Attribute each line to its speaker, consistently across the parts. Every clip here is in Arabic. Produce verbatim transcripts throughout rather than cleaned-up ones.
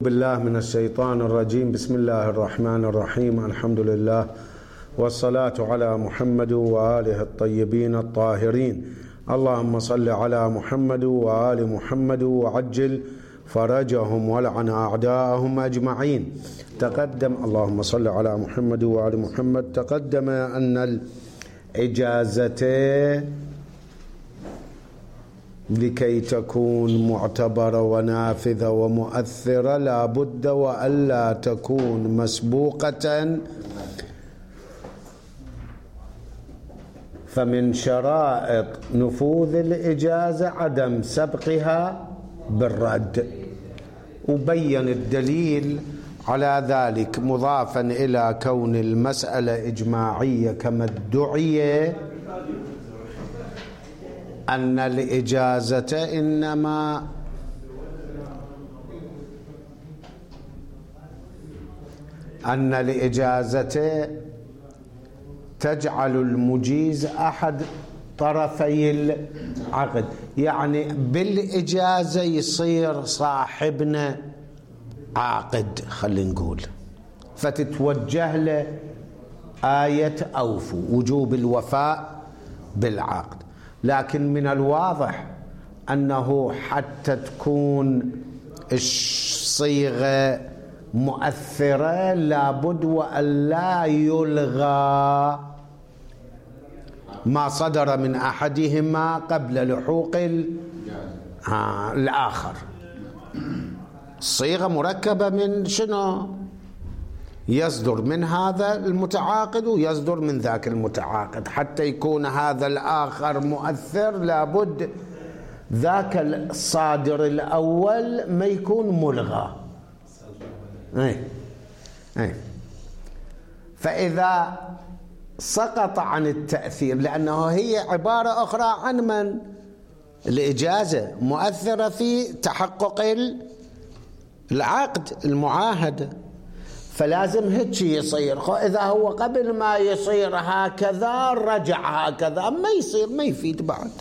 Speaker 1: بالله من الشيطان الرجيم. بسم الله الرحمن الرحيم. الحمد لله والصلاة على محمد وآله الطيبين الطاهرين. اللهم صل على محمد وآل محمد وعجل فرجهم ولعن أعداءهم أجمعين. تقدم اللهم صل على محمد وآل محمد. تقدم أن الإجازة لكي تكون معتبرة ونافذة ومؤثرة لا بد وألا تكون مسبوقة، فمن شرائط نفوذ الإجازة عدم سبقها بالرد، وبين الدليل على ذلك مضافا إلى كون المسألة إجماعية كما ادعي أن الإجازة إنما أن الإجازة تجعل المجيز أحد طرفي العقد، يعني بالإجازة يصير صاحبنا عاقد، خلينا نقول، فتتوجه له آية أوفوا، وجوب الوفاء بالعقد. لكن من الواضح أنه حتى تكون الصيغة مؤثرة لابد وأن لا يلغى ما صدر من أحدهما قبل لحوق آه الآخر. الصيغة مركبة من شنو؟ يصدر من هذا المتعاقد ويصدر من ذاك المتعاقد. حتى يكون هذا الآخر مؤثر لابد ذاك الصادر الأول ما يكون ملغى. أي. أي. فإذا سقط عن التأثير، لأنه هي عبارة أخرى عن من؟ الإجازة مؤثرة في تحقق العقد المعاهدة، فلازم هيك يصير. إذا هو قبل ما يصير هكذا رجع هكذا، ما يصير، ما يفيد بعد.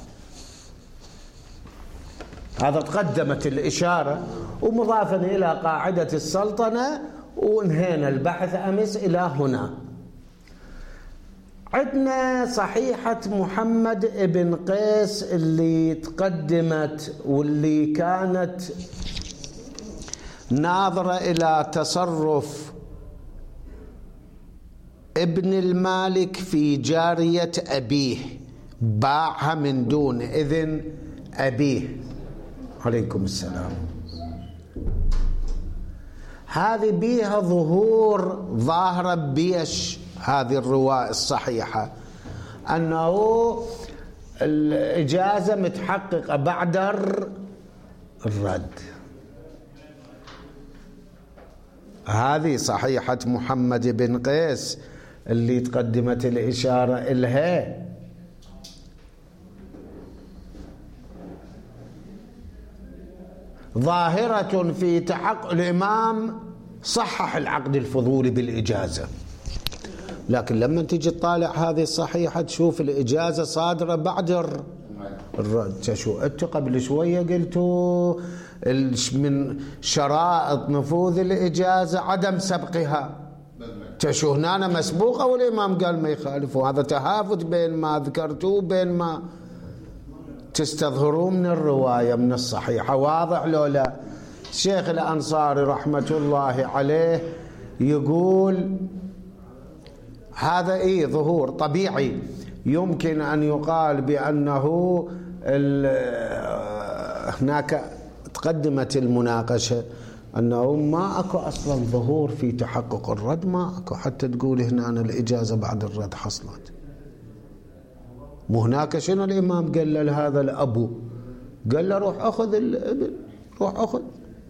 Speaker 1: هذا تقدمت الإشارة ومضافا إلى قاعدة السلطنة، وانهينا البحث أمس إلى هنا. عندنا صحيحة محمد بن قيس اللي تقدمت واللي كانت ناظرة إلى تصرف ابن المالك في جارية أبيه، باعها من دون إذن أبيه. عليكم السلام. هذه بيها ظهور ظاهرة بيش هذه الرواية الصحيحة، أنه الإجازة متحققة بعد الرد. هذه صحيحة محمد بن قيس اللي تقدمت الإشارة إلها. ظاهرة في تحقق الإمام صحح العقد الفضولي بالإجازة، لكن لما تيجي تطالع هذه الصحيحة تشوف الإجازة صادرة بعد الرد. شو أنت قبل شوية قلتوا من شرائط نفوذ الإجازة عدم سبقها، تشو هنا مسبوقة والإمام قال ما يخالف. وهذا تهافت بين ما ذكرتوه بين ما تستظهرون من الرواية من الصحيحة. واضح لو لا؟ الشيخ الأنصاري رحمة الله عليه يقول هذا إيه ظهور طبيعي. يمكن أن يقال بأنه هناك تقدمت المناقشة أنه ما أكو أصلا ظهور في تحقق الرد، ما أكو حتى تقول هنا أن الإجازة بعد الرد حصلت. مو هناك شنو الإمام قال له هذا الأبو؟ قال له روح أخذ الابن، روح أخذ.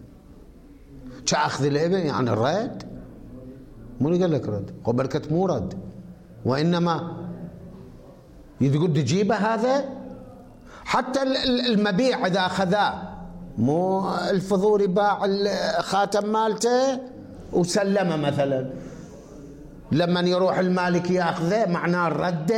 Speaker 1: أخذ الابن يعني الرد؟ مو قال لك رد؟ وبركة مو رد، وإنما يقول تجيبه هذا. حتى المبيع إذا أخذاه، مو الفضولي باع الخاتم مالته وسلمه مثلا، لما يروح المالك ياخذه معناه الرد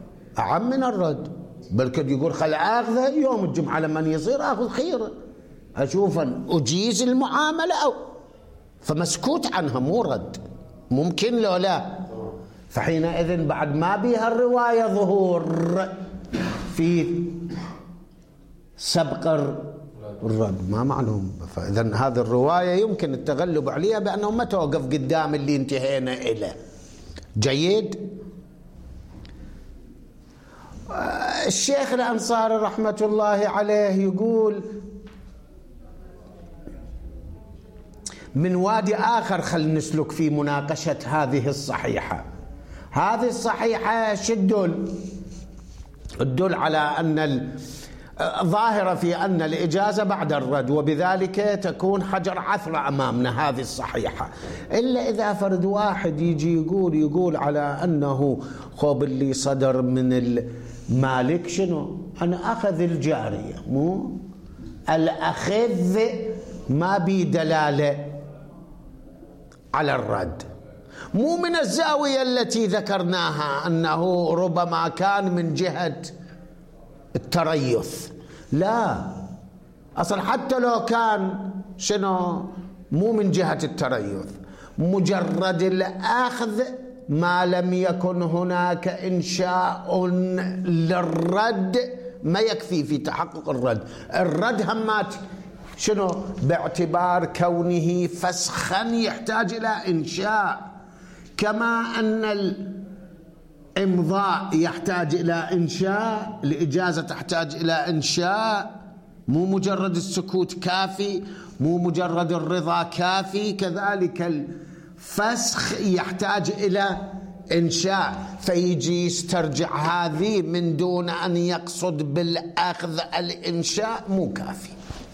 Speaker 1: أعم من الرد. بل قد يقول خل اخذه يوم الجمعه لما يصير اخذ خيره، أشوف أن أجيز المعاملة أو فمسكوت عنها مو رد، ممكن لو لا. فحينئذ بعد ما بيها الرواية ظهور في سبق الرد ما معلوم. فإذا هذه الرواية يمكن التغلب عليها بأنه ما توقف قدام اللي انتهينا إليه. جيد. الشيخ الأنصاري رحمة الله عليه يقول من وادي آخر خل نسلك في مناقشة هذه الصحيحة. هذه الصحيحة شدل الدل على أن ظاهرة في أن الإجازة بعد الرد، وبذلك تكون حجر عثرة أمامنا هذه الصحيحة. إلا إذا فرد واحد يجي يقول يقول على أنه خوب اللي صدر من المالك شنو؟ أنا أخذ الجارية، مو الأخذ ما بي دلالة على الرد، مو من الزاوية التي ذكرناها أنه ربما كان من جهة التريث. لا، أصلا حتى لو كان شنو مو من جهة التريث، مجرد الأخذ ما لم يكن هناك إنشاء للرد ما يكفي في تحقق الرد. الرد همات شنو باعتبار كونه فسخا يحتاج إلى إنشاء، كما أن الإمضاء يحتاج إلى إنشاء، الإجازة تحتاج إلى إنشاء، مو مجرد السكوت كافي، مو مجرد الرضا كافي، كذلك الفسخ يحتاج إلى إنشاء. فيجي يسترجع هذه من دون أن يقصد بالأخذ الإنشاء مو كافي.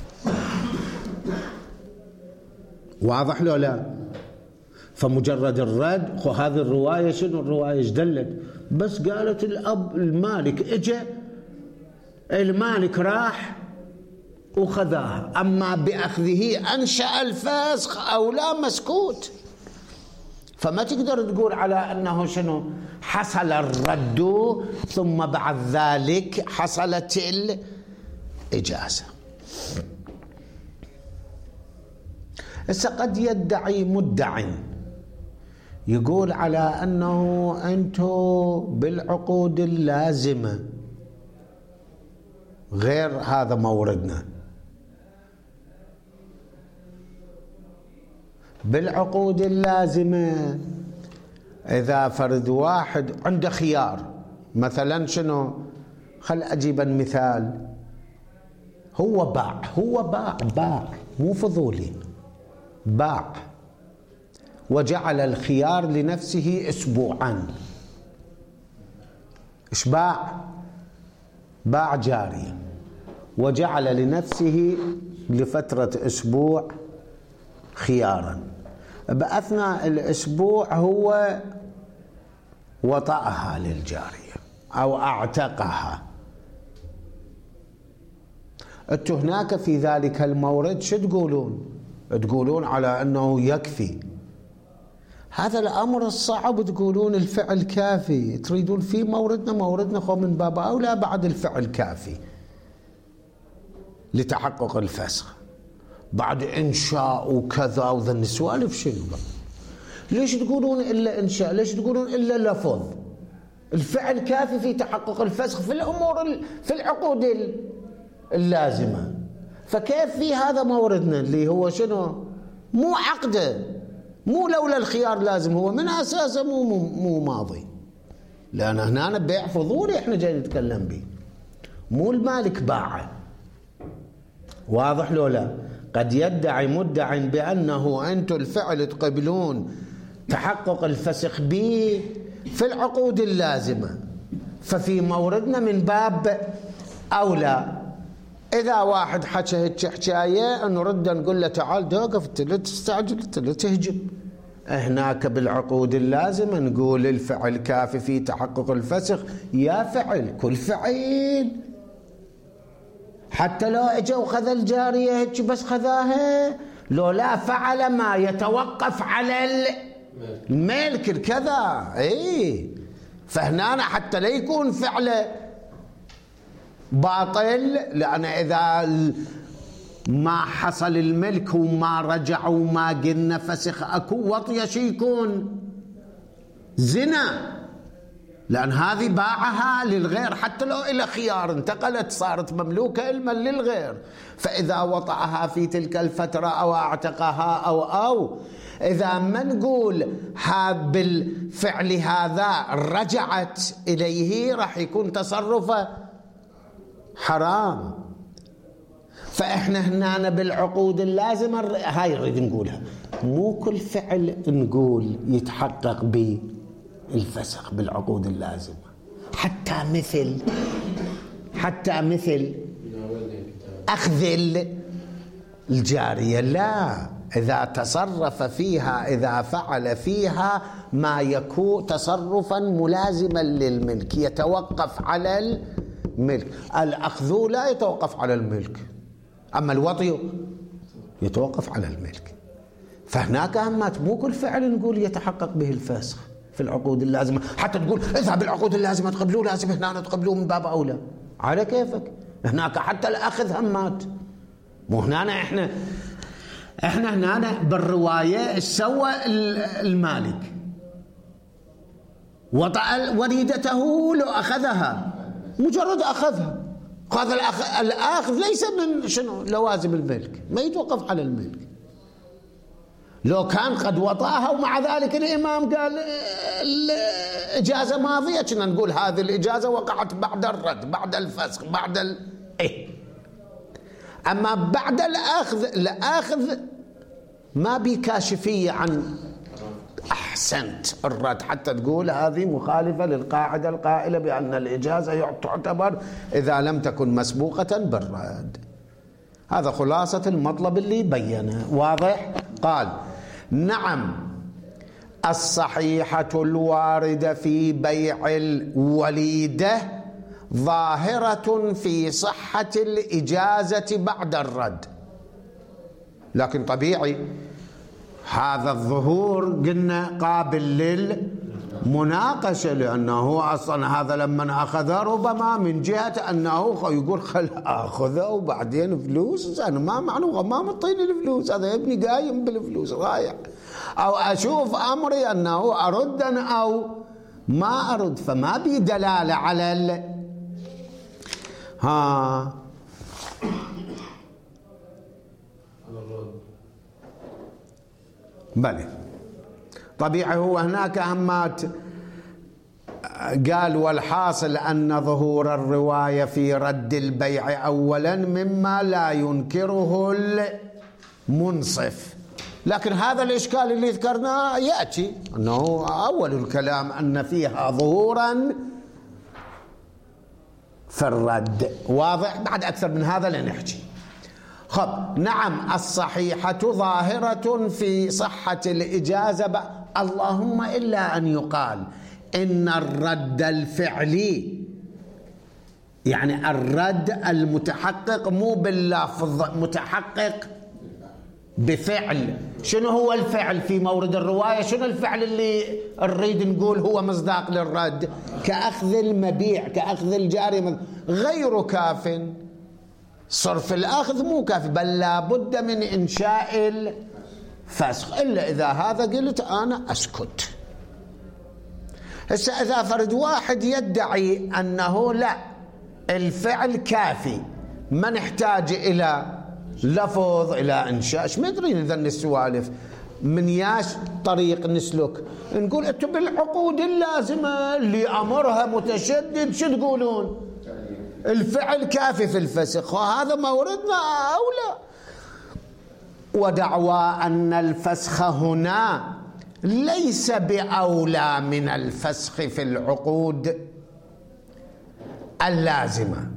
Speaker 1: واضح لو لا؟ فمجرد الرد، خو هذه الرواية شنو الرواية ايش دلت؟ بس قالت الأب المالك اجى، المالك راح وخذاها، أما بأخذه أنشأ الفسخ أو لا مسكوت. فما تقدر تقول على أنه شنو حصل الرد ثم بعد ذلك حصلت الإجازة. هسه قد يدعي مدع يقول على أنه أنتم بالعقود اللازمة غير هذا موردنا. بالعقود اللازمة إذا فرد واحد عنده خيار، مثلا شنو، خل أجيب مثال، هو باع هو باع باع مو فضولي، باع وجعل الخيار لنفسه أسبوعا. إيش باع؟ باع جارية وجعل لنفسه لفترة أسبوع خيارا. بأثناء الأسبوع هو وطأها للجارية أو أعتقها. أنتم هناك في ذلك المورد شو تقولون؟ تقولون على أنه يكفي. هذا الأمر الصعب تقولون الفعل كافي، تريدون في موردنا موردنا خو من باب أولى بعد الفعل كافي لتحقق الفسخ، بعد إنشاء وكذا وذا السوالف شنو؟ ليش تقولون إلا إنشاء؟ ليش تقولون إلا لفظ؟ الفعل كافي في تحقق الفسخ في الأمور في العقود اللازمة. فكيف في هذا موردنا اللي هو شنو؟ مو عقده، مو لولا الخيار لازم، هو من أساسه مو مو, مو ماضي، لأن هنا بيع فضولي إحنا جاي نتكلم به، مو المالك باعه. واضح لو لا؟ قد يدعي مدع بأنه أنتم الفعل تقبلون تحقق الفسخ به في العقود اللازمة، ففي موردنا من باب أولى. إذا واحد حكى هيك حكاية نرد نقول له تعال توقف، أنت لا تستعجل، أنت لا تهجم. هناك بالعقود اللازمة نقول الفعل كافي في تحقق الفسخ. يا فعل كل فعل، حتى لو اجى وخذ الجارية هيك بس خذاها، لو لا فعل ما يتوقف على الملك الكذا. اي فهنا حتى لا يكون فعله باطل، لأن إذا ما حصل الملك وما رجع وما قلنا فسخ اكو وطية شي يكون زنا، لأن هذه باعها للغير حتى لو إلى خيار، انتقلت صارت مملوكة إلما للغير. فإذا وطأها في تلك الفترة أو اعتقها أو أو إذا ما نقول بالفعل هذا رجعت إليه راح يكون تصرفه حرام. فإحنا هنا بالعقود اللازمة هاي نريد نقولها، مو كل فعل نقول يتحقق بالفسخ بالعقود اللازمة، حتى مثل حتى مثل أخذ الجارية، لا، إذا تصرف فيها إذا فعل فيها ما يكون تصرفا ملازما للملك يتوقف على الملك. الأخذ لا يتوقف على الملك، أما الوطي يتوقف على الملك. فهناك أهمات، مو كل فعل نقول يتحقق به الفسخ في العقود اللازمة، حتى تقول اذهب بالعقود اللازمة تقبلوه، لازم هنا تقبلوه من باب أولى، على كيفك. هناك حتى الأخذ همات، مو هنا احنا احنا هنا بالرواية سوى المالك وطأ وليدته لو أخذها، مجرد أخذها، هذا الأخذ ليس من شنو لوازم الملك، ما يتوقف على الملك. لو كان قد وطأها ومع ذلك الإمام قال الإجازة ماضية، كنا نقول هذه الإجازة وقعت بعد الرد، بعد الفسخ، بعد ال... إيه. أما بعد الأخذ، الأخذ ما بكاشفية عن أحسنت الرد، حتى تقول هذه مخالفة للقاعدة القائلة بأن الإجازة تعتبر إذا لم تكن مسبوقة بالرد. هذا خلاصة المطلب اللي بينه، واضح؟ قال نعم الصحيحة الواردة في بيع الوليدة ظاهرة في صحة الإجازة بعد الرد، لكن طبيعي هذا الظهور قلنا قابل للمناقشة، لأنه أصلا هذا لما أخذه ربما من جهة أنه يقول خل أخذه وبعدين فلوس، أنا ما معنوه ما مطيني الفلوس، هذا ابني قايم بالفلوس رايح، أو أشوف أمري أنه أرد أو ما أرد، فما بي دلالة على ال... ها بلى طبيعي. هو هناك أهمات قال والحاصل أن ظهور الرواية في رد البيع أولا مما لا ينكره المنصف، لكن هذا الإشكال اللي ذكرناه يأتي أنه أول الكلام أن فيها ظهورا في الرد، واضح؟ بعد أكثر من هذا لنحكي. خب نعم الصحيحة ظاهرة في صحة الإجازة ب... اللهم إلا أن يقال إن الرد الفعلي، يعني الرد المتحقق مو باللفظ، متحقق بفعل. شنو هو الفعل في مورد الرواية؟ شنو الفعل اللي نريد نقول هو مصداق للرد؟ كأخذ المبيع، كأخذ الجاري، غير كاف. صرف الأخذ مو كافي، بل لا بد من إنشاء الفسخ، إلا إذا هذا قلت أنا أسكت. هسه إذا فرد واحد يدعي أنه لا الفعل كافي ما نحتاج إلى لفظ إلى إنشاء، ايش مدري إذا السوالف من ياش طريق نسلك، نقول أنتم بالعقود اللازمة اللي أمرها متشدد شو تقولون؟ الفعل كافي في الفسخ، وهذا موردنا أولى. ودعوى أن الفسخ هنا ليس بأولى من الفسخ في العقود اللازمة،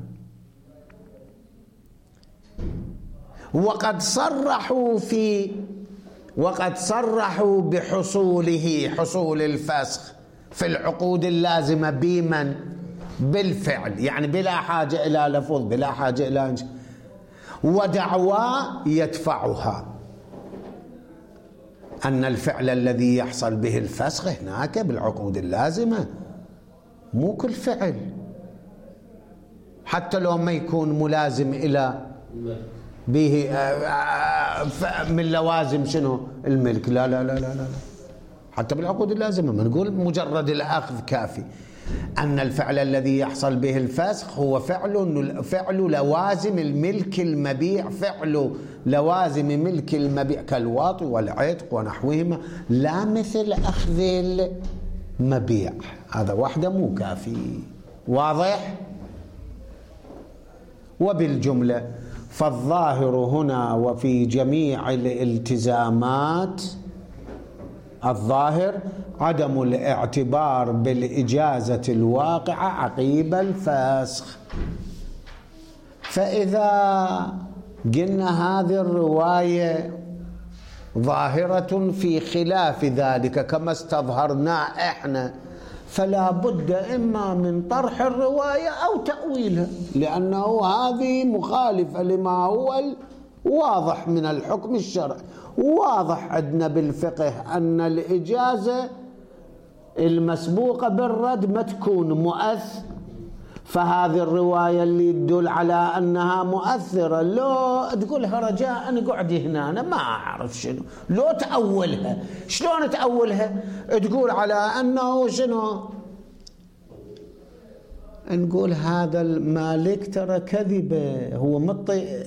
Speaker 1: وقد صرحوا في وقد صرحوا بحصوله، حصول الفسخ في العقود اللازمة بمن؟ بالفعل، يعني بلا حاجة إلى لفظ، بلا حاجة إلى انش... ودعوى يدفعها أن الفعل الذي يحصل به الفسخ هناك بالعقود اللازمة، مو كل فعل حتى لو ما يكون ملازم إلى به من لوازم شنو الملك. لا لا لا لا لا حتى بالعقود اللازمة ما نقول مجرد الأخذ كافي. أن الفعل الذي يحصل به الفسخ هو فعل فعل لوازم الملك المبيع، فعل لوازم ملك المبيع كالواطي والعتق ونحوهما، لا مثل أخذ المبيع. هذا وحده مو كافي. واضح؟ وبالجملة فالظاهر هنا وفي جميع الالتزامات الظاهر عدم الاعتبار بالإجازة الواقعة عقيب الفسخ. فإذا قلنا هذه الرواية ظاهرة في خلاف ذلك كما استظهرنا احنا، فلا بد إما من طرح الرواية أو تأويلها، لأنه هذه مخالفة لما هو واضح من الحكم الشرعي. واضح عندنا بالفقه أن الإجازة المسبوقة بالرد ما تكون مؤثر، فهذه الرواية اللي تدل على أنها مؤثرة لو تقولها رجاء قعدي هنا أنا ما أعرف شنو، لو تأولها. شلون تأولها؟ تقول على أنه شنو، نقول هذا المالك ترى كذبة، هو مطي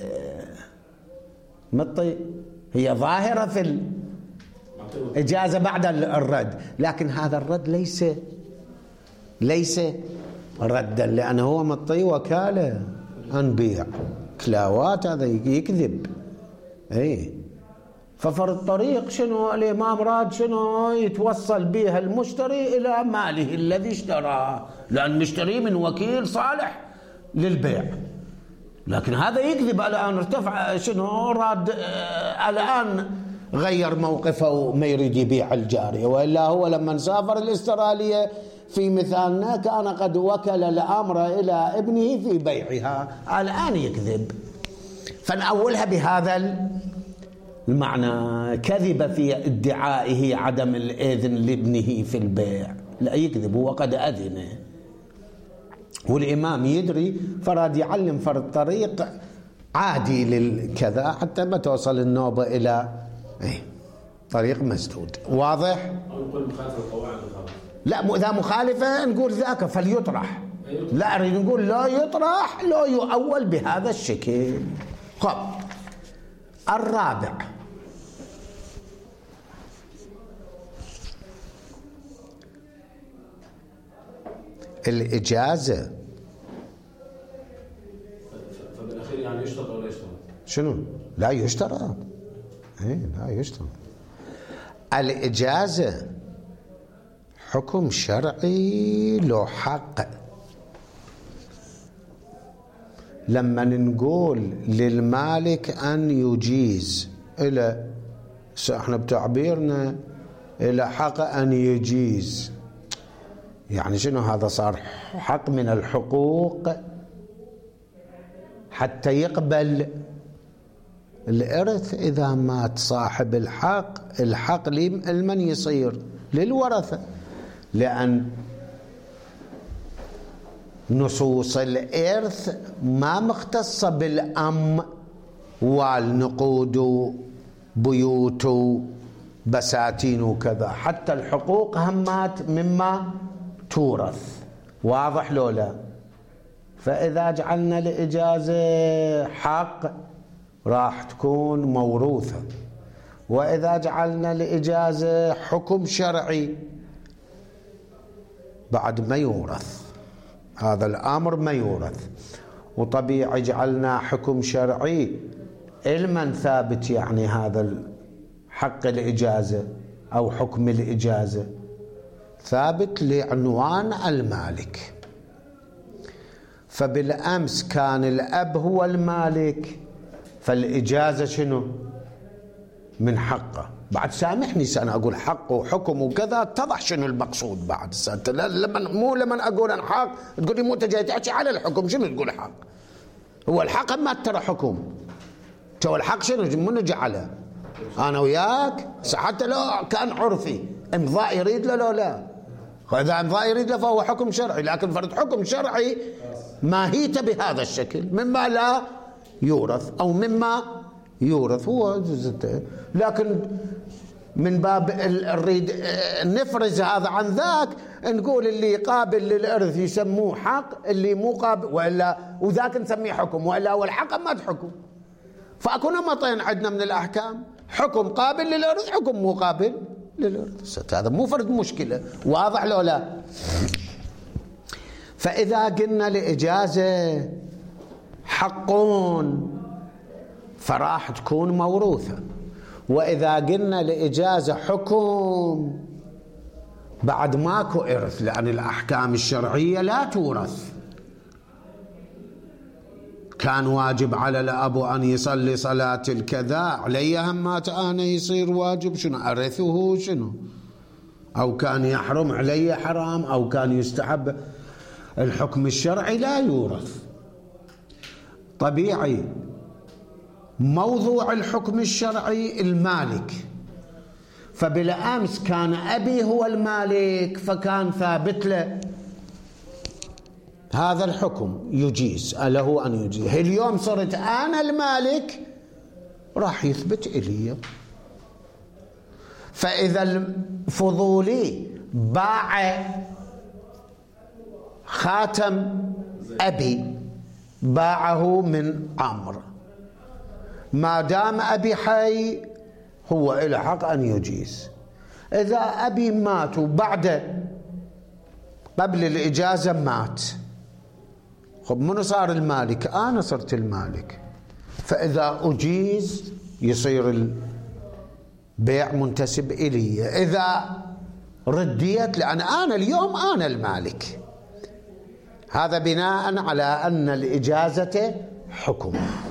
Speaker 1: مطي هي ظاهرة في الإجازة بعد الرد، لكن هذا الرد ليس ليس ردا، لأنه هو مطي وكالة أنبيع كلاوات، هذا يكذب. اي ففرض الطريق شنو الإمام راد شنو يتوصل بها المشتري إلى ماله الذي اشتراه، لأن مشتري من وكيل صالح للبيع، لكن هذا يكذب. الآن ارتفع شنو راد آه الآن غير موقفه وما يريد يبيع الجارية، وإلا هو لما سافر الاسترالية في مثالنا كان قد وكل الأمر إلى ابنه في بيعها، الآن يكذب. فنأولها بهذا المعنى، كذب في ادعائه عدم الإذن لابنه في البيع، لا يكذب، هو قد أذن. والإمام يدري فراد يعلم فرد طريق عادي للكذا حتى ما توصل النوبة إلى ايه طريق مسدود. واضح؟
Speaker 2: نقول مخالفة القواعد الخاصة.
Speaker 1: لا إذا مخالفة نقول ذاك فليطرح، لا أريد نقول لا يطرح، لا يؤول بهذا الشكل. خب الرابع الإجازة.
Speaker 2: فبالأخير يعني يشترط ولا يشترط؟
Speaker 1: شنو؟ لا يشترط. ايه لا يشترط. الإجازة حكم شرعي له حق. لما نقول للمالك أن يجيز، إلى احنا بتعبيرنا إلى حق أن يجيز، يعني شنو هذا؟ صار حق من الحقوق حتى يقبل الإرث. إذا مات صاحب الحق، الحق لمن يصير؟ للورثة، لأن نصوص الإرث ما مختصة بالأم والنقود بيوت بساتين وكذا، حتى الحقوق همات مما تورث. واضح لو لا؟ فإذا جعلنا الإجازة حق راح تكون موروثة، وإذا جعلنا الإجازة حكم شرعي بعد ما يورث، هذا الأمر ما يورث. وطبيعي جعلنا حكم شرعي علما ثابت، يعني هذا حق الإجازة أو حكم الإجازة ثابت لعنوان المالك. فبالأمس كان الأب هو المالك، فالإجازة شنو؟ من حقه. بعد سامحني سأنا أقول حق وحكم وكذا، اتضح شنو المقصود بعد. لما مو لما أقول أن حق تقول لي مو أنت جاي تحكي على الحكم، شنو تقول حق؟ هو الحق ما ترى حكم، تو الحق شنو منو جعله؟ أنا وياك حتى لو كان عرفي امضاء يريد له لو لا، إذا امضاء يريد له فهو حكم شرعي، لكن فرد حكم شرعي ماهيته بهذا الشكل مما لا يورث أو مما يورث هو. لكن من باب نريد نفرز هذا عن ذاك، نقول اللي قابل للإرث يسموه حق، اللي مو قابل وإلا وذاك نسميه حكم، وإلا هو الحق ما تحكم. فأكو نمطين عندنا من الأحكام، حكم قابل للإرث، حكم مو قابل للإرث. هذا مو فرد مشكلة، واضح لو لا؟ فإذا قلنا لإجازة حقون فراح تكون موروثة، وإذا قلنا لإجازة حكم بعد ماكو إرث، لأن الأحكام الشرعية لا تورث. كان واجب على الأب أن يصلي صلاة الكذا، علي همات أنا يصير واجب شنو أرثه شنو، أو كان يحرم علي حرام، أو كان يستحب. الحكم الشرعي لا يورث طبيعي. موضوع الحكم الشرعي المالك، فبالأمس كان أبي هو المالك فكان ثابت له هذا الحكم يجيز له أن يجيز. اليوم صرت أنا المالك راح يثبت إلي. فإذا الفضولي باع خاتم أبي، باعه من عمرو، ما دام أبي حي هو إله حق أن يجيز. إذا أبي مات وبعد قبل الإجازة مات، خب منو صار المالك؟ أنا صرت المالك. فإذا أجيز يصير البيع منتسب إلي. إذا رديت لأن أنا اليوم أنا المالك. هذا بناء على أن الإجازة حكم.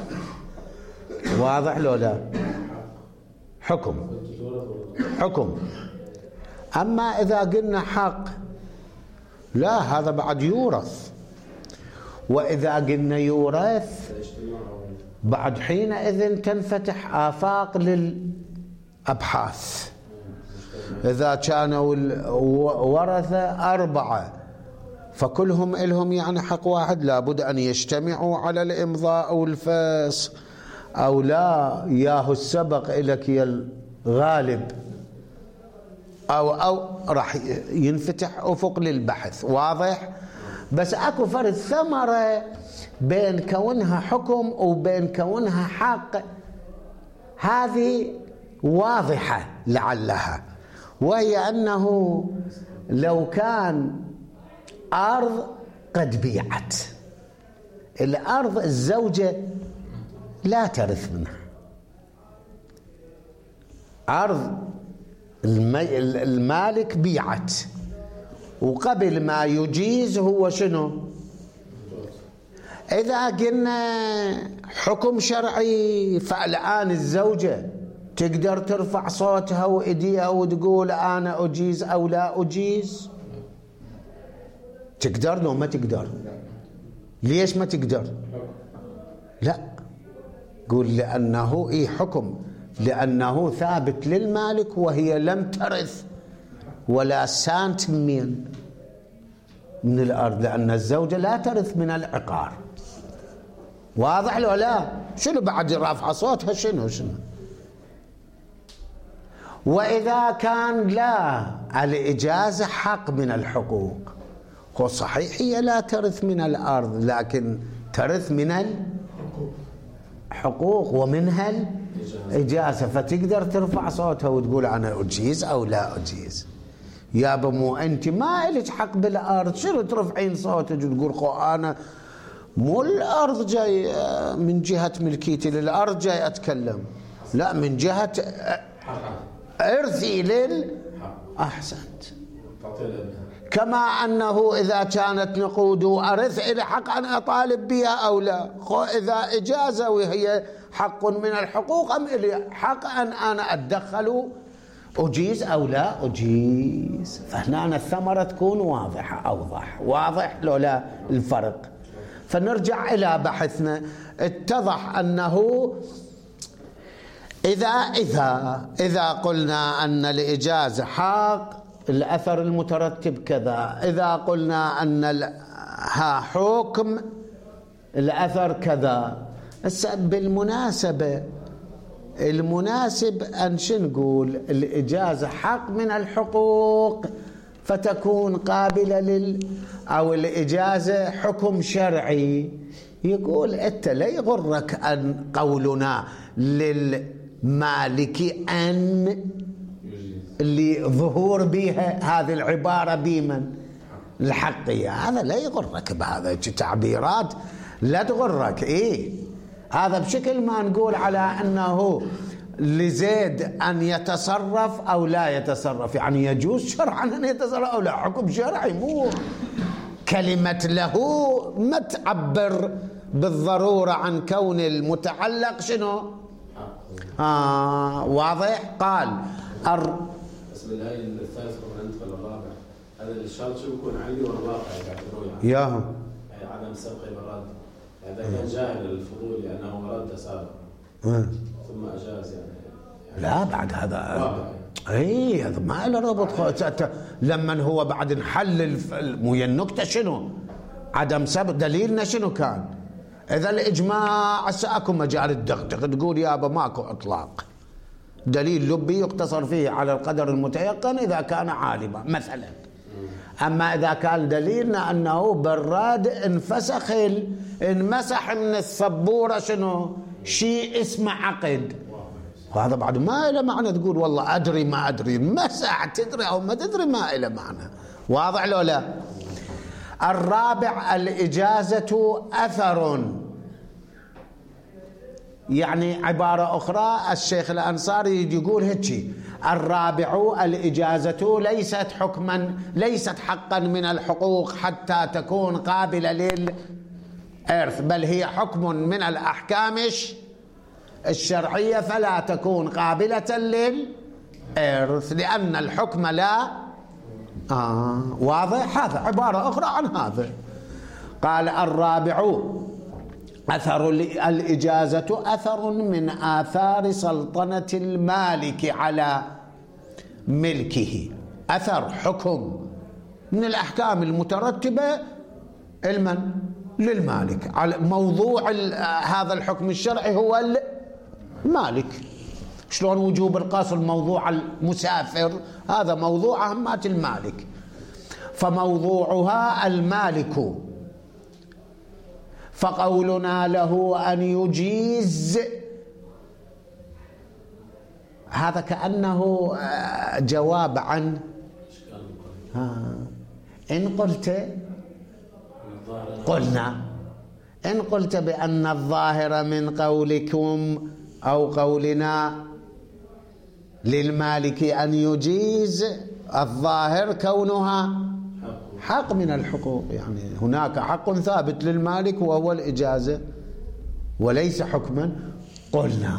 Speaker 1: واضح لو لا؟ حكم حكم. أما إذا قلنا حق لا، هذا بعد يورث. وإذا قلنا يورث بعد حينئذ تنفتح آفاق للأبحاث. إذا كانوا الورثة أربعة فكلهم إلهم يعني حق واحد، لابد أن يجتمعوا على الإمضاء أو الفسخ، أو لا ياهو السبق إلك يا الغالب، أو أو راح ينفتح أفق للبحث. واضح؟ بس أكو فرق ثمرة بين كونها حكم وبين كونها حق، هذه واضحة لعلها، وهي أنه لو كان أرض قد بيعت، الأرض الزوجة لا ترث منها. أرض المالك بيعت، وقبل ما يجيز هو شنو؟ إذا قلنا حكم شرعي فالآن الزوجة تقدر ترفع صوتها وإيديها وتقول أنا أجيز أو لا أجيز. تقدر لو ما تقدر؟ ليش ما تقدر؟ لا، قول لأنه إيه حكم، لأنه ثابت للمالك وهي لم ترث ولا سانت من من الأرض، لأن الزوجة لا ترث من العقار. واضح لو لا؟ شنو بعد رافعة صوتها شنو شنو؟ وإذا كان لا، الإجازة حق من الحقوق. هو صحيح هي لا ترث من الأرض، لكن ترث من الحقوق ومنها الإجازة، فتقدر ترفع صوتها وتقول أنا أجيز أو لا أجيز. يا بمو أنت ما إلك حق بالأرض، شنو ترفعين صوتك وتقول خو أنا مو الأرض جاي من جهة ملكيتي للأرض جاي أتكلم، لا من جهة إرثي لل أحسنت. كما أنه إذا كانت نقود وأرث إلى حق أن أطالب بها أو لا، خو إذا إجازة وهي حق من الحقوق أم إلي حق أن أنا أتدخل أجيز أو لا أجيز. فهنا الثمرة تكون واضحة أوضح. واضح لو لا الفرق؟ فنرجع إلى بحثنا. اتضح أنه إذا إذا إذا قلنا أن الإجازة حق الأثر المترتب كذا، إذا قلنا أن ها حكم الأثر كذا، هسه بالمناسبة المناسب أن شو نقول؟ الإجازة حق من الحقوق فتكون قابلة لل أو الإجازة حكم شرعي. يقول أنت لا يغرك أن قولنا للمالك أن اللي ظهور بها هذه العبارة بمن الحقية، هذا لا يغرك بهذا التعبيرات، لا تغرك. إيه هذا بشكل ما نقول على أنه لزيد أن يتصرف أو لا يتصرف، يعني يجوز شرعا أن يتصرف أو لا، حكم شرعي، مو كلمة له ما تعبر بالضرورة عن كون المتعلق شنو. آه واضح. قال أر...
Speaker 2: بس بالآية الثالثة قبل ندخل الرابع، هذا الشرط شو بيكون عندي والواقع يعتبروه يعني
Speaker 1: ياهم
Speaker 2: يعني عدم سبق برد، يعني إذا كان جاهل الفضول لأنه رد سابق ثم أجاز يعني, يعني
Speaker 1: لا بعد هذا
Speaker 2: واقع.
Speaker 1: اي هذا ما له ربط. لما هو بعد نحلل مو النكته شنو؟ عدم سبق. دليلنا شنو كان؟ اذا الاجماع هسه اكو مجال الدغدغ، تقول يابا ماكو اطلاق، دليل لبي يقتصر فيه على القدر المتيقن اذا كان عالما مثلا. اما اذا كان دليلنا انه بالراد انفسخ انمسح من السبوره شنو؟ شيء اسمه عقد، وهذا بعد ما له معنى تقول والله أدري ما أدري، مسح تدري أو ما تدري ما له معنى. واضح لو لا؟ الرابع الإجازة أثر، يعني عبارة أخرى الشيخ الأنصاري يقول هيك: الرابع الإجازة ليست حكما ليست حقا من الحقوق حتى تكون قابلة للإرث، بل هي حكم من الأحكام الشرعية فلا تكون قابلة للإرث لأن الحكم لا. آه واضح. هذا عبارة أخرى عن هذا. قال الرابع أثر الإجازة أثر من آثار سلطنة المالك على ملكه، أثر حكم من الأحكام المترتبة المن للمالك على موضوع هذا الحكم الشرعي هو المالك. شلون وجوب القصر موضوع المسافر، هذا موضوع أهمات المالك، فموضوعها المالك، فقولنا له أن يجيز هذا كأنه جواب عن إن قلت قلنا إن قلت بأن الظاهر من قولكم أو قولنا للمالك أن يجيز، الظاهر كونها حق من الحقوق، يعني هناك حق ثابت للمالك وهو الإجازة وليس حكما. قلنا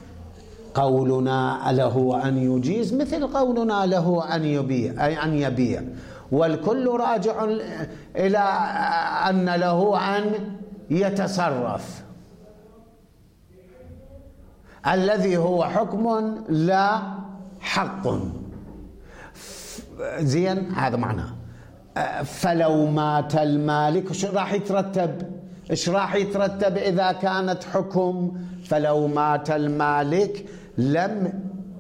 Speaker 1: قولنا له أن يجيز مثل قولنا له أن يبيع، أي أن يبيع، والكل راجع إلى أن له أن يتصرف، الذي هو حكم لا حق. زين هذا معناه. فلو مات المالك ايش راح يترتب؟ ايش راح يترتب اذا كانت حكم؟ فلو مات المالك لم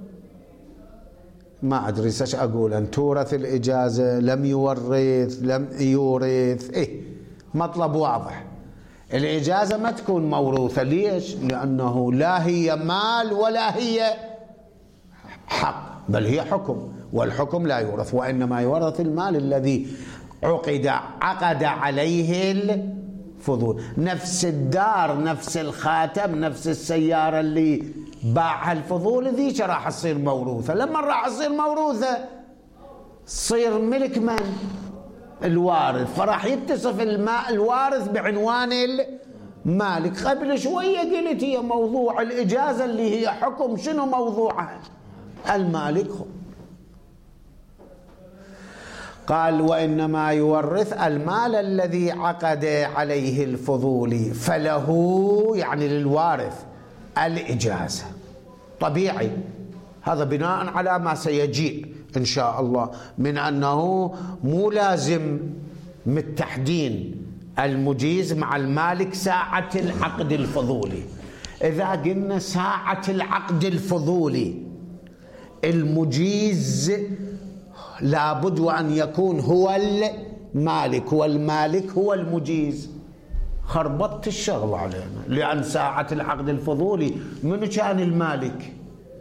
Speaker 1: ما ادري ايش اقول، ان تورث الاجازه، لم يورث، لم يورث، ايه مطلب واضح. الاجازه ما تكون موروثه، ليش؟ لانه لا هي مال ولا هي حق، بل هي حكم، والحكم لا يورث، وإنما يورث المال الذي عقد عقد عليه الفضول. نفس الدار، نفس الخاتم، نفس السيارة اللي باعها الفضول ذيك راح تصير موروثة. لما راح تصير موروثة تصير ملك من؟ الوارث، فراح يتصف الماء الوارث بعنوان المالك. قبل شوية قلت هي موضوع الإجازة اللي هي حكم، شنو موضوعها؟ المالك. قال وإنما يورث المال الذي عقد عليه الفضول، فله يعني للوارث الإجازة. طبيعي هذا بناء على ما سيجيء إن شاء الله من أنه مو لازم متحدين المجيز مع المالك ساعة العقد الفضولي. إذا قلنا ساعة العقد الفضولي المجيز لابد وأن يكون هو المالك والمالك هو المجيز، خربطت الشغل علينا، لأن ساعة العقد الفضولي منو كان المالك؟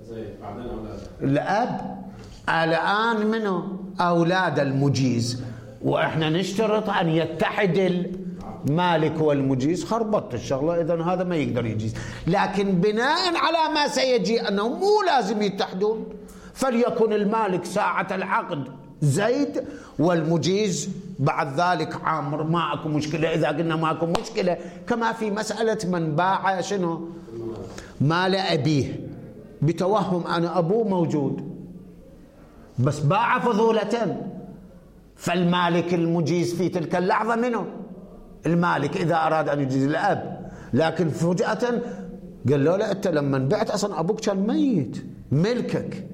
Speaker 1: الأب. الآن منو؟ أولاد المجيز، وإحنا نشترط أن يتحد المالك والمجيز، خربطت الشغلة. إذن هذا ما يقدر يجيز. لكن بناء على ما سيجي أنه مو لازم يتحدون، فليكن المالك ساعة العقد زيد والمجيز بعد ذلك عامر، ما أكو مشكلة. إذا قلنا ما أكو مشكلة، كما في مسألة من باع شنو؟ مال أبيه بتوهم أن أبوه موجود بس باع فضولة، فالمالك المجيز في تلك اللحظة منه؟ المالك إذا أراد أن يجيز الأب. لكن فجأة قال له لا، أنت لما بعت أصلا أبوك كان ميت، ملكك.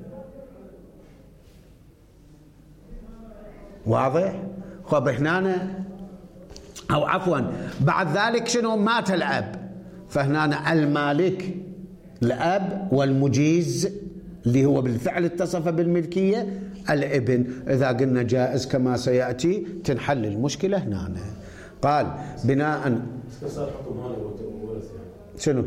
Speaker 1: واضح؟ خب هنا أو عفوا بعد ذلك شنو؟ مات الأب، فهنا المالك الأب والمجيز اللي هو بالفعل اتصف بالملكية الابن. إذا قلنا جائز كما سيأتي تنحل المشكلة هنا. قال بناء شنو؟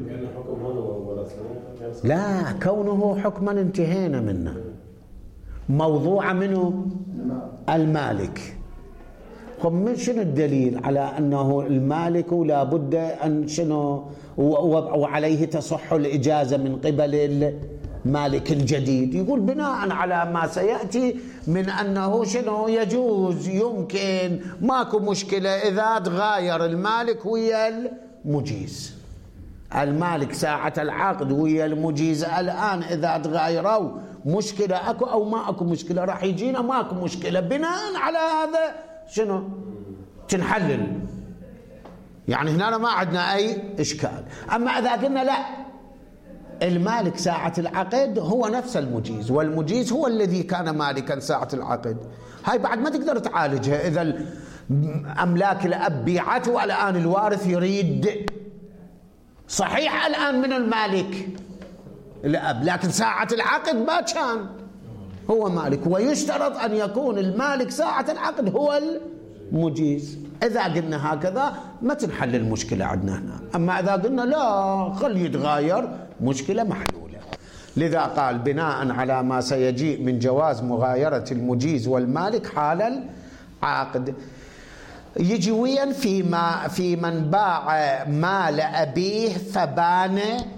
Speaker 1: لا، كونه حكما انتهينا منه، موضوع منه المالك. طب من شنو الدليل على أنه المالك لا بد أن شنو وعليه تصح الإجازة من قبل المالك الجديد؟ يقول بناء على ما سيأتي من أنه شنو يجوز، يمكن، ماكو مشكلة إذا تغاير المالك ويا المجيز. المالك ساعة العقد ويا المجيز الآن إذا تغايروا مشكلة أكو أو ما أكو مشكلة، راح يجينا ماكو مشكلة. بناء على هذا شنو تنحلل، يعني هنا ما عندنا أي إشكال. أما إذا قلنا لا، المالك ساعة العقد هو نفس المجيز، والمجيز هو الذي كان مالكا ساعة العقد، هاي بعد ما تقدر تعالجها. إذا أملاك الأب بيعته والآن الوارث يريد، صحيح الآن من المالك الأب، لكن ساعة العقد ما كان هو مالك، ويشترط أن يكون المالك ساعة العقد هو المجيز. إذا قلنا هكذا ما تنحل المشكلة عندنا هنا. أما إذا قلنا لا، خلي يتغاير، مشكلة محلولة. لذا قال بناء على ما سيجيء من جواز مغايرة المجيز والمالك حال العقد، يجويا فيما في من باع مال أبيه فبان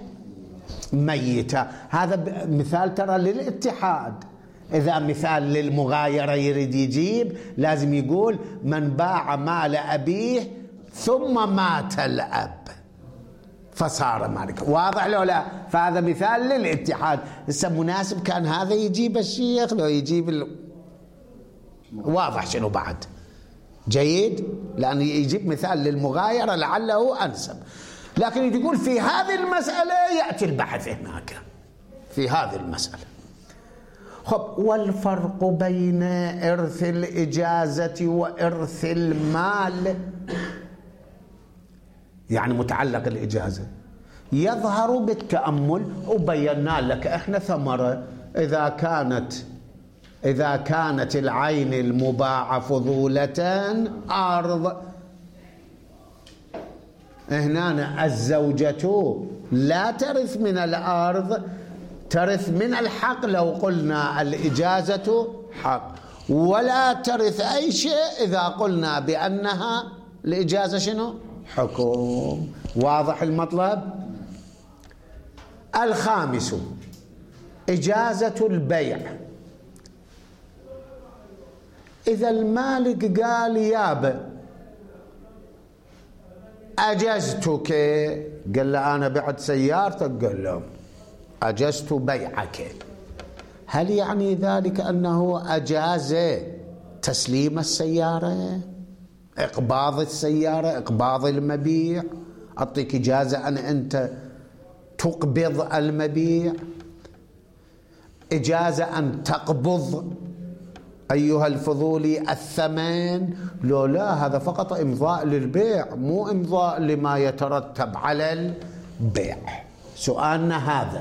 Speaker 1: ميتا. هذا مثال ترى للاتحاد. إذا مثال للمغايرة يريد يجيب لازم يقول من باع مال أبيه ثم مات الأب فصار مالك. واضح لو لا؟ فهذا مثال للاتحاد. هسه مناسب كان هذا يجيب الشيخ لو يجيب ال... واضح شنو بعد؟ جيد، لأن يجيب مثال للمغايرة لعله أنسب. لكن يقول في هذه المسألة يأتي البحث هناك في هذه المسألة. خب، والفرق بين إرث الإجازة وإرث المال، يعني متعلق الإجازة، يظهر بالتأمل. وبينا لك إحنا ثمرة إذا كانت إذا كانت العين المباعة فضولة أرض، هنا الزوجة لا ترث من الأرض، ترث من الحق. لو قلنا الإجازة حق، ولا ترث أي شيء إذا قلنا بأنها الإجازة شنو؟ حكم. واضح المطلب؟ الخامس إجازة البيع. إذا المالك قال يابا أجزتك، قال له أنا بعت سيارتك، قال له أجزت بيعك، هل يعني ذلك أنه أجاز تسليم السيارة، إقباض السيارة، إقباض المبيع؟ أعطيك إجازة أن أنت تقبض المبيع، إجازة أن تقبض أيها الفضولي الثمن، لو لا، هذا فقط إمضاء للبيع، مو إمضاء لما يترتب على البيع. سؤالنا هذا.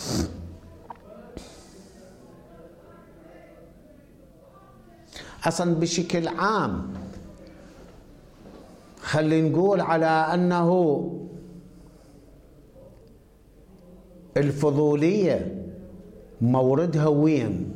Speaker 1: أصلا بشكل عام خلي نقول على أنه الفضولية موردها وين؟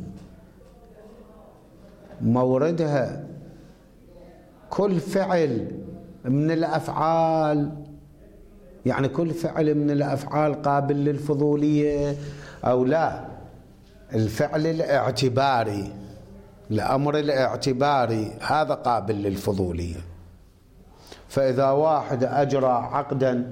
Speaker 1: موردها كل فعل من الأفعال، يعني كل فعل من الأفعال قابل للفضولية أو لا؟ الفعل الاعتباري، الأمر الاعتباري هذا قابل للفضولية. فإذا واحد أجرى عقدا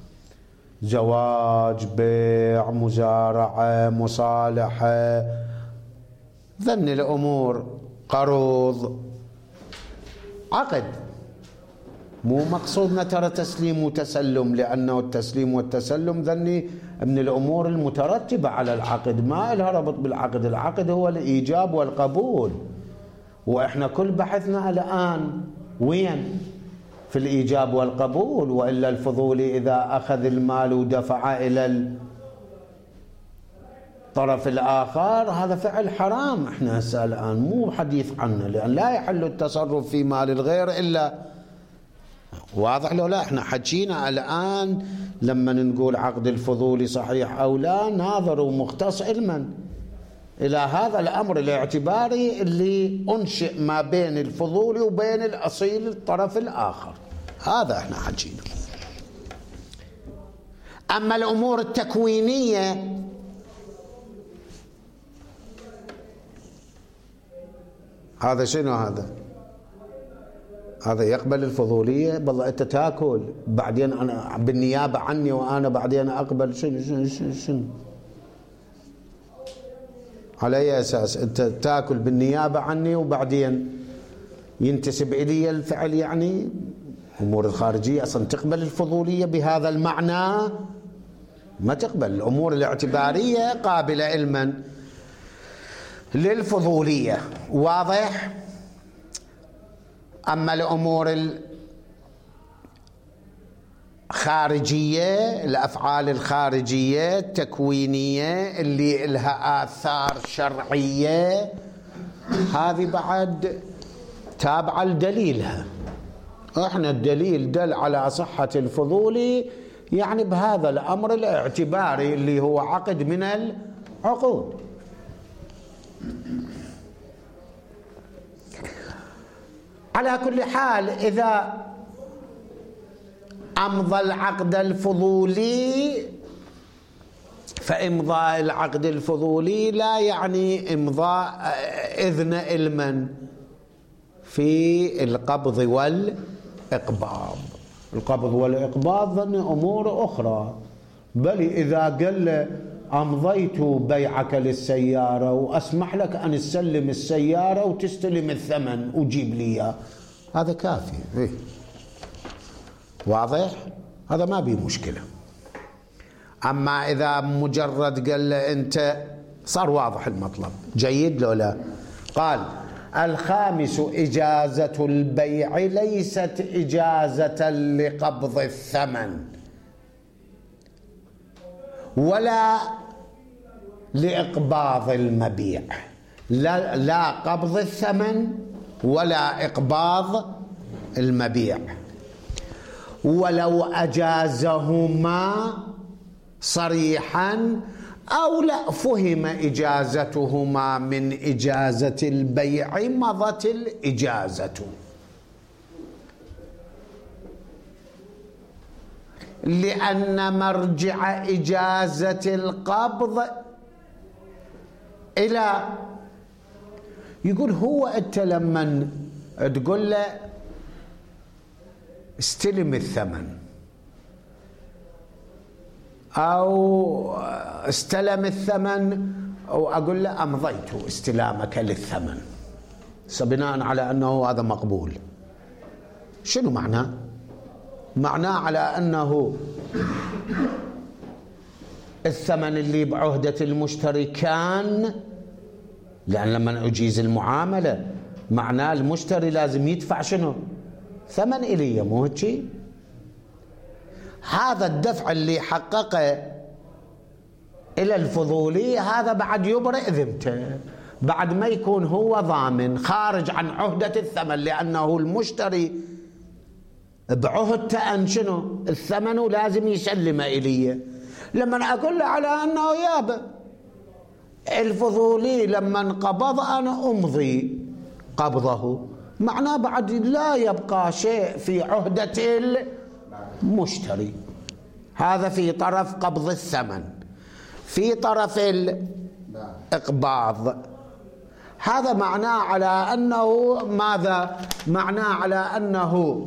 Speaker 1: زواج، بيع، مزارعة، مصالحة، ذن الأمور، قروض، عقد، مو مقصودنا ترى تسليم وتسلم، لأنه التسليم والتسلم ذني من الأمور المترتبة على العقد، ما لها ربط بالعقد. العقد هو الإيجاب والقبول، وإحنا كل بحثنا الآن وين؟ في الإيجاب والقبول. وإلا الفضولي إذا أخذ المال ودفع إلى الطرف الآخر هذا فعل حرام. إحنا هسه الآن مو حديث عنه، لأن لا يحل التصرف في مال الغير إلا، واضح لو لا؟ إحنا حكينا الآن لما نقول عقد الفضولي صحيح أو لا، ناظر ومختص علما إلى هذا الأمر الاعتباري اللي أنشئ ما بين الفضولي وبين الأصيل الطرف الآخر. هذا احنا حكينا. أما الأمور التكوينية هذا شنو؟ هذا هذا يقبل الفضولية؟ بالله أنت تاكل بعدين أنا بالنيابة عني وأنا بعدين أقبل شنو شنو شنو, شنو؟ على أي أساس أنت تاكل بالنيابة عني وبعدين ينتسب إلي الفعل؟ يعني الأمور الخارجية أصلا تقبل الفضولية بهذا المعنى؟ ما تقبل. الأمور الاعتبارية قابلة علما للفضولية، واضح؟ أما الأمور الخارجية، الأفعال الخارجية التكوينية اللي لها آثار شرعية، هذه بعد تابعة لدليلها. احنا الدليل دل على صحة الفضولي يعني بهذا الأمر الاعتباري اللي هو عقد من العقود. على كل حال إذا أمضى العقد الفضولي، فإمضاء العقد الفضولي لا يعني إمضاء إذن علما في القبض والإقباض. القبض والإقباض ظن أمور أخرى. بل إذا قال أمضيت بيعك للسيارة وأسمح لك أن تسلم السيارة وتستلم الثمن وجيب لي، هذا كافي. إيه؟ واضح؟ هذا ما بيه مشكلة. أما إذا مجرد قال له أنت، صار واضح المطلب. جيد لو لا؟ قال الخامس إجازة البيع ليست إجازة لقبض الثمن ولا لإقباض المبيع. لا, لا قبض الثمن ولا إقباض المبيع. ولو أجازهما صريحا أو لا فهم إجازتهما من إجازة البيع مضت الإجازة، لأن مرجع إجازة القبض إلى، يقول هو أنت لما تقول له استلم الثمن أو استلم الثمن، أو أقول له أمضيت استلامك للثمن، بناء على أنه هذا مقبول. شنو معناه؟ معناه على أنه الثمن اللي بعهدة المشتري كان لأن لما أجيز المعاملة معناه المشتري لازم يدفع شنو؟ ثمن إلي، مو هيك؟ هذا الدفع اللي حققه إلى الفضولي هذا بعد يبرئ ذمته، بعد ما يكون هو ضامن خارج عن عهدة الثمن، لأنه المشتري بعهدته أن شنو؟ الثمن لازم يسلم إلي. لما أقول له على أنه يابا الفضولي لما انقبض أنا أمضي قبضه، معناه بعد لا يبقى شيء في عهدة المشتري. هذا في طرف قبض الثمن. في طرف الإقباض هذا معناه على أنه ماذا؟ معناه على أنه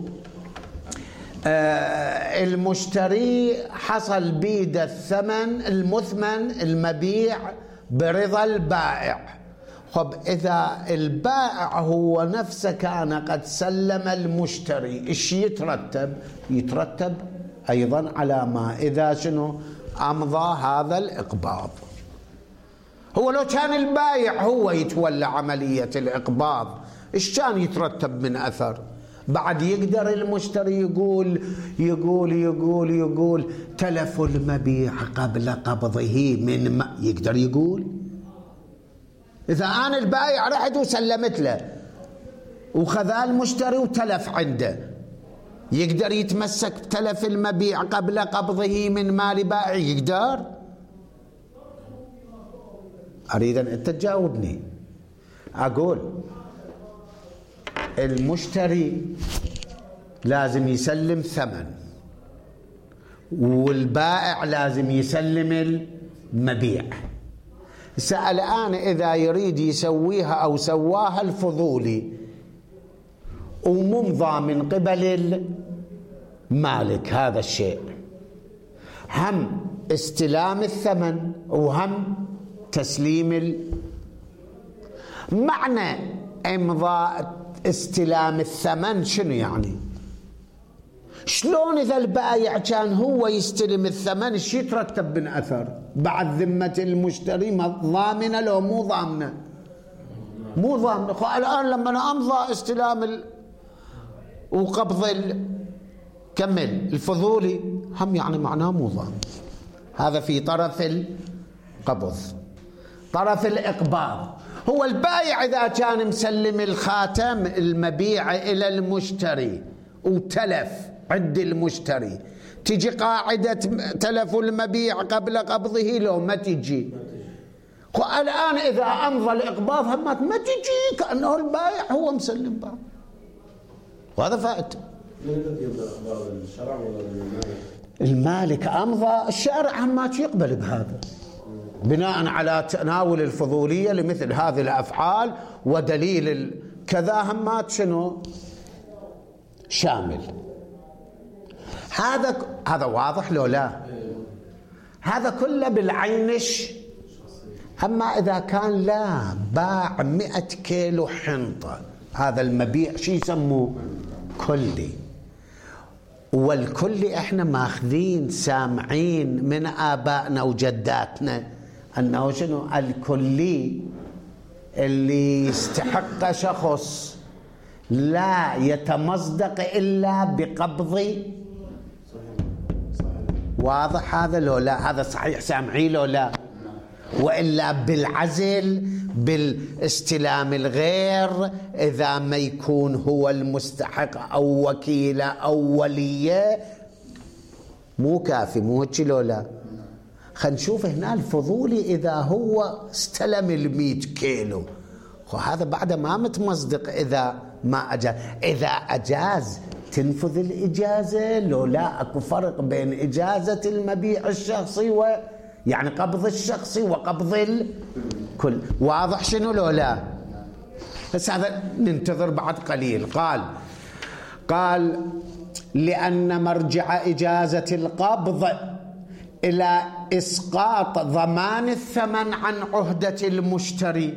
Speaker 1: آه المشتري حصل بيد الثمن المثمن المبيع برضا البائع. خب إذا البائع هو نفسه كان قد سلم المشتري، إيش يترتب؟ يترتب أيضا على ما إذا شنو أمضى هذا الإقباض. هو لو كان البائع هو يتولى عملية الإقباض إيش كان يترتب من أثر؟ بعد يقدر المشتري يقول يقول يقول يقول تلف المبيع قبل قبضه من ما يقدر يقول. إذا أنا البائع رحت وسلمت له وخذا المشتري وتلف عنده، يقدر يتمسك بتلف المبيع قبل قبضه من مال بائع؟ يقدر؟ أريد أن أنت تجاوبني. أقول المشتري لازم يسلم ثمن والبائع لازم يسلم المبيع. سأل الآن إذا يريد يسويها أو سواها الفضولي وممضى من قبل المالك هذا الشيء، هم استلام الثمن وهم تسليم ال... معنى امضاء استلام الثمن شنو يعني؟ شلون إذا البائع كان هو يستلم الثمن ايش يترتب من أثر؟ بعد ذمة المشتري ضامنة لو مو ضامنة؟ مو ضامنة. الآن لما أنا أمضى استلام ال... وقبض ال... كمل الفضولي هم يعني معناه مو ضامن. هذا في طرف القبض. طرف الإقباض هو البائع إذا كان مسلم الخاتم المبيع إلى المشتري وتلف عند المشتري، تجي قاعدة تلف المبيع قبل قبضه لو ما تجي؟ الآن إذا أمضى الإقباض هم ما تجي، كأنه البائع هو مسلم بعض. وهذا فائت.
Speaker 2: الشرع ولا المالك؟
Speaker 1: المالك أمضى، الشارع هم ما يقبل بهذا بناء على تناول الفضولية لمثل هذه الأفعال ودليل كذا همات شنو شامل. هذا هذا واضح لو لا؟ هذا كله بالعينش. أما إذا كان لا باع مئة كيلو حنطة، هذا المبيع شو يسموه؟ كلي. والكلي احنا ماخذين سامعين من آبائنا وجداتنا أنه شنو الكلي اللي يستحق شخص لا يتمصدق إلا بقبض. واضح هذا لو لا؟ هذا صحيح سامعين لو لا؟ وإلا بالعزل بالاستلام الغير إذا ما يكون هو المستحق أو وكيله أو وليه مو كافي، مو هيك لو لا؟ خلينا نشوف هنا الفضولي إذا هو استلم المئة كيلو، وهذا بعد ما متمصدق إذا ما أجاز. إذا أجاز تنفذ الإجازة لو لا؟ أكو فرق بين إجازة المبيع الشخصي و يعني قبض الشخصي وقبض الكل. واضح شنو لو لا؟ بس هذا ننتظر بعد قليل. قال قال لأن مرجع إجازة القبض إلى إسقاط ضمان الثمن عن عهدة المشتري.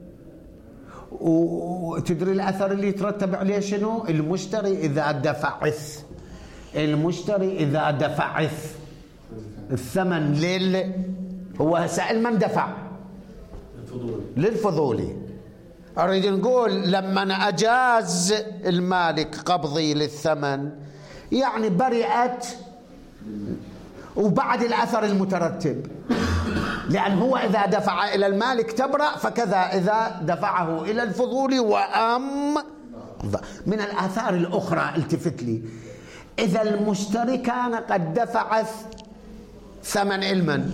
Speaker 1: وتدري الأثر اللي يترتب عليه شنو؟ المشتري إذا دفعث المشتري إذا دفعث الثمن لل هو سائل من دفع؟ للفضولي. أريد نقول لما أجاز المالك قبضي للثمن يعني برئت وبعد الأثر المترتب، لأن هو إذا دفع إلى المالك تبرأ، فكذا إذا دفعه إلى الفضولي وأم. من الآثار الأخرى التفت لي، إذا المشتري كان قد دفع ثمن المن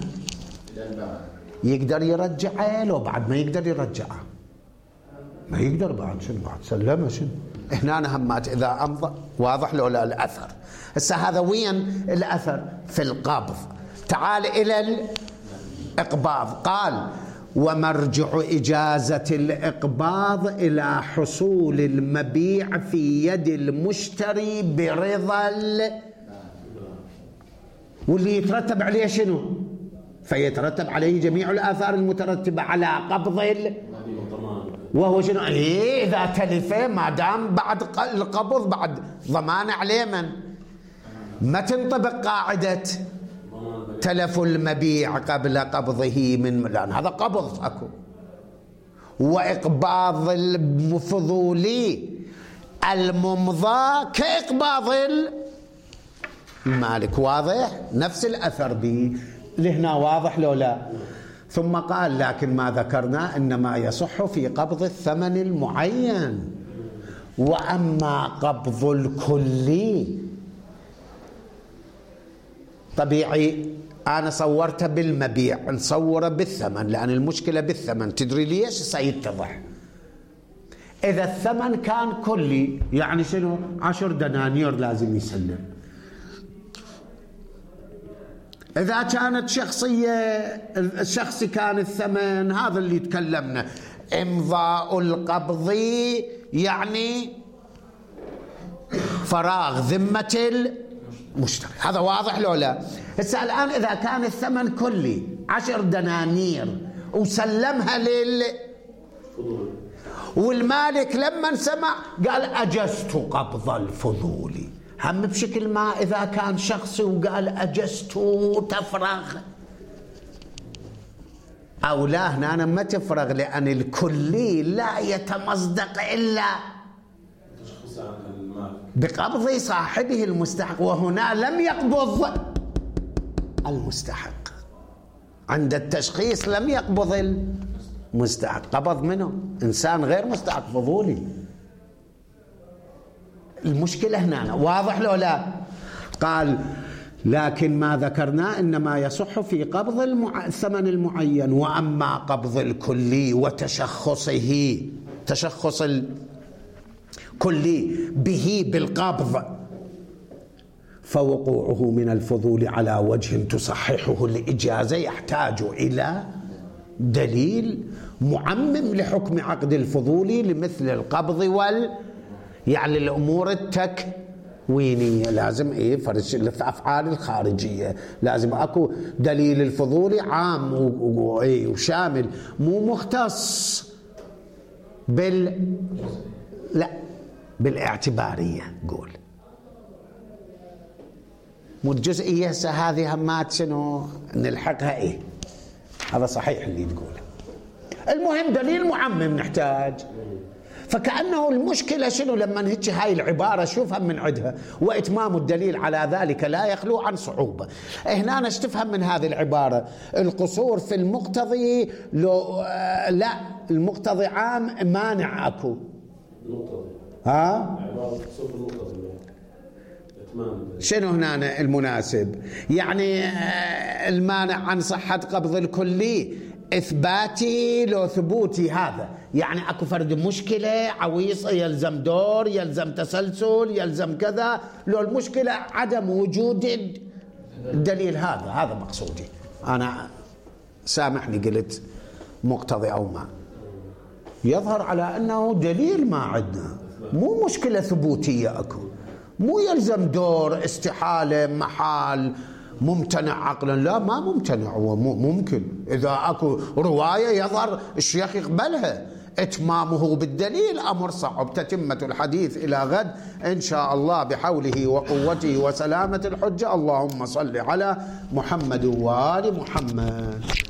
Speaker 1: يقدر يرجعه لو بعد ما يقدر يرجعه؟ ما يقدر بعد. شنو بعد سلمه؟ شنو هنا همات إذا أمضى؟ واضح لو لا الأثر؟ هسه هذا وين الأثر؟ في القبض. تعال إلى الإقباض. قال ومرجع إجازة الإقباض إلى حصول المبيع في يد المشتري برضا، واللي يترتب عليه شنو؟ فيترتب عليه جميع الآثار المترتبة على قبض ال... وهو شنو؟ إيه إذا تلف ما دام بعد القبض بعد ضمان عليه من؟ ما تنطبق قاعدة تلف المبيع قبل قبضه من، لأن هذا قبض أكو. وإقباض الفضولي الممضى كإقباض المالك. واضح؟ نفس الأثر به لهنا. واضح لو لا؟ ثم قال لكن ما ذكرنا إنما يصح في قبض الثمن المعين، وأما قبض الكلي طبيعي أنا صورته بالمبيع، نصوره بالثمن لأن المشكلة بالثمن. تدري ليش؟ سيتضح. إذا الثمن كان كلي يعني شنو؟ عشر دنانير لازم يسلم. إذا كانت شخصية الشخصي كان الثمن هذا اللي تكلمنا، إمضاء القبض يعني فراغ ذمة المشتري. هذا واضح لو لا؟ هسه الآن إذا كان الثمن كلي عشر دنانير وسلمها لل والمالك لما سمع قال أجزت قبض الفضولي، هم بشكل ما إذا كان شخصي وقال أجزت تفرغ أو لا؟ هنا أنا ما تفرغ، لأن الكلي لا يتمصدق إلا بقبض صاحبه المستحق، وهنا لم يقبض المستحق. عند التشخيص لم يقبض المستحق، قبض منه إنسان غير مستحق فضولي. المشكلة هنا. واضح لو لا؟ قال لكن ما ذكرنا إنما يصح في قبض المع... الثمن المعين، وأما قبض الكلي وتشخصه، تشخص الكلي به بالقبض، فوقوعه من الفضول على وجه تصححه الإجازة يحتاج إلى دليل معمم لحكم عقد الفضول لمثل القبض وال يعني الأمور التكوينية. لازم إيه فرش الأفعال الخارجية، لازم أكو دليل الفضول عام وشامل، مو مختص بال لا بالاعتبارية. قول مو الجزئية هذه همات شنو نلحقها. إيه هذا صحيح اللي تقوله. المهم دليل معمم نحتاج. فكأنه المشكلة شنو لما هيك هاي العبارة شوفها من عدها، وإتمام الدليل على ذلك لا يخلو عن صعوبة. هنا أنا تفهم من هذه العبارة القصور في المقتضي، لو لا المقتضي عام مانع أكو ها شنو هنا المناسب؟ يعني المانع عن صحة قبض الكلي إثباتي لو ثبوتي. هذا يعني أكو فرد مشكلة عويصة يلزم دور يلزم تسلسل يلزم كذا، لو المشكلة عدم وجود الدليل. هذا هذا مقصودي أنا. سامحني قلت مقتضي أو ما، يظهر على أنه دليل ما عندنا، مو مشكلة ثبوتية أكو، مو يلزم دور استحالة محال ممتنع عقلا. لا ما ممتنع، هو ممكن إذا أكو رواية يظهر الشيخ يقبلها. إتمامه بالدليل أمر صعب. تتمة الحديث إلى غد إن شاء الله بحوله وقوته وسلامة الحجة. اللهم صل على محمد وآل محمد.